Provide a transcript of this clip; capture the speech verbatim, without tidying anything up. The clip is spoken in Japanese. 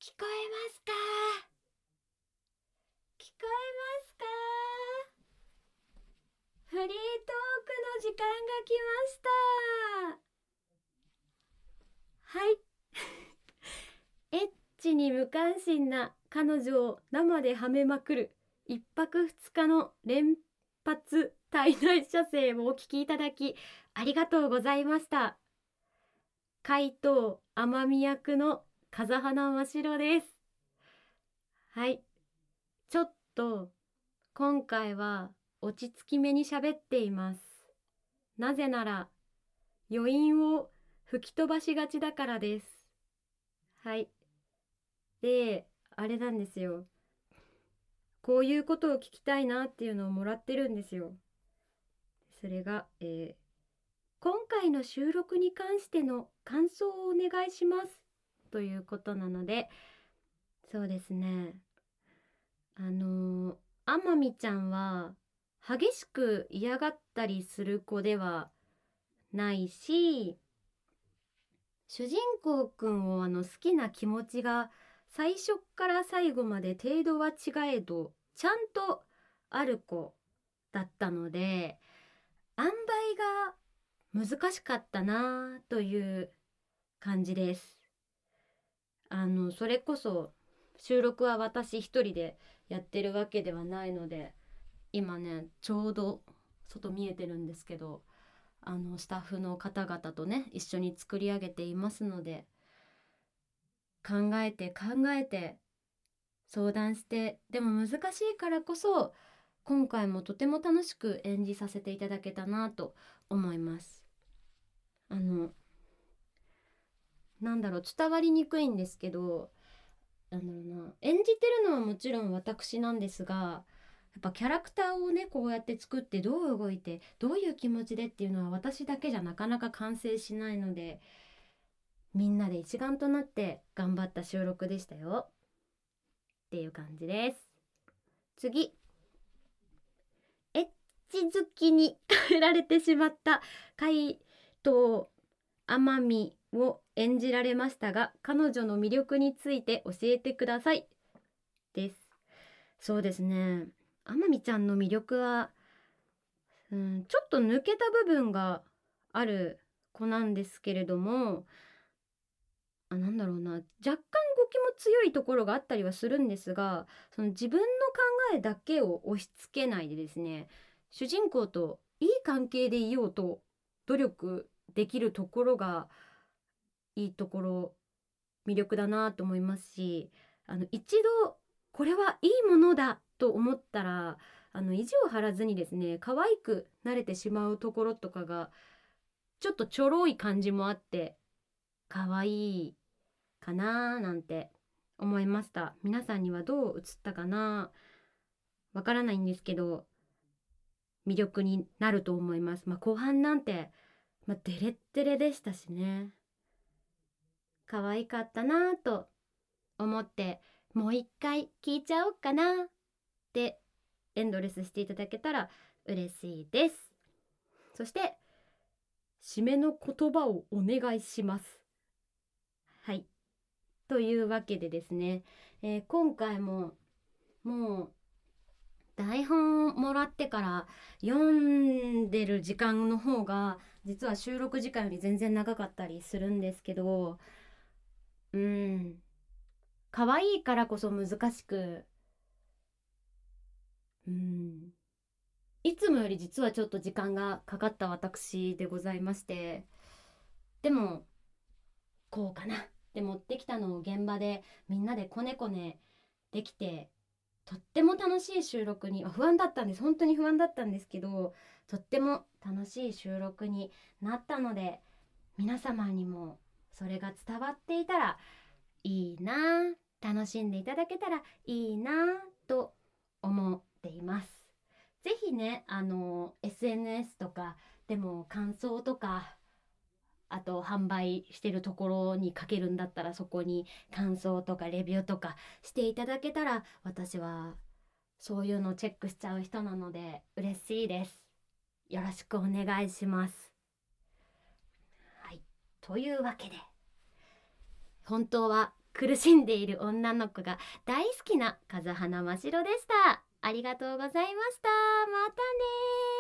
聞こえますか？聞こえますか？フリートークの時間が来ました。はいエッチに無関心な彼女を生ではめまくる一泊二日の連発体内射精をお聞きいただきありがとうございました。怪盗天海役の風花真白です。はい、ちょっと今回は落ち着きめに喋っています。なぜなら余韻を吹き飛ばしがちだからです。はい。で、あれなんですよ。こういうことを聞きたいなっていうのをもらってるんですよ。それが、えー今回の収録に関しての感想をお願いしますということなので、そうですね。あのー、天海ちゃんは激しく嫌がったりする子ではないし、主人公くんをあの好きな気持ちが最初から最後まで程度は違えどちゃんとある子だったので、塩梅が難しかったなという感じです。あのそれこそ収録は私一人でやってるわけではないので、今ねちょうど外見えてるんですけど、あのスタッフの方々とね一緒に作り上げていますので、考えて考えて相談して、でも難しいからこそ今回もとても楽しく演じさせていただけたなと思います。あのなんだろう、伝わりにくいんですけど、なんだろうな、演じてるのはもちろん私なんですが、やっぱキャラクターをねこうやって作ってどう動いてどういう気持ちでっていうのは私だけじゃなかなか完成しないので、みんなで一丸となって頑張った収録でしたよっていう感じです。次、エッチ好きに変えられてしまった怪盗天海を演じられましたが、彼女の魅力について教えてくださいです。そうですね、天海ちゃんの魅力は、うん、ちょっと抜けた部分がある子なんですけれども、あ、なんだろうな、若干動きも強いところがあったりはするんですが、その自分の考えだけを押し付けないでですね、主人公といい関係でいようと努力できるところがいいところ、魅力だなと思いますし、あの一度これはいいものだと思ったら、あの意地を張らずにですね可愛くなれてしまうところとかがちょっとちょろい感じもあって可愛いかななんて思いました。皆さんにはどう映ったかな、わからないんですけど魅力になると思います。まあ、後半なんて、まあ、デレッデレでしたしね、可愛かったなと思って、もう一回聞いちゃおうかなってエンドレスしていただけたら嬉しいです。そして締めの言葉をお願いします。はい、というわけでですね、えー今回ももう台本をもらってから読んでる時間の方が実は収録時間より全然長かったりするんですけど、うん、可愛いからこそ難しく、うん、いつもより実はちょっと時間がかかった私でございまして、でもこうかなって持ってきたのを現場でみんなでこねこねできて、とっても楽しい収録に、不安だったんです、本当に不安だったんですけど、とっても楽しい収録になったので、皆様にもそれが伝わっていたらいいな、楽しんでいただけたらいいなと思っています。ぜひね、あの エスエヌエス とかでも感想とか、あと販売してるところに書けるんだったらそこに感想とかレビューとかしていただけたら、私はそういうのをチェックしちゃう人なので嬉しいです。よろしくお願いします。はい、というわけで本当は苦しんでいる女の子が大好きな風花真白でした。ありがとうございました。またね。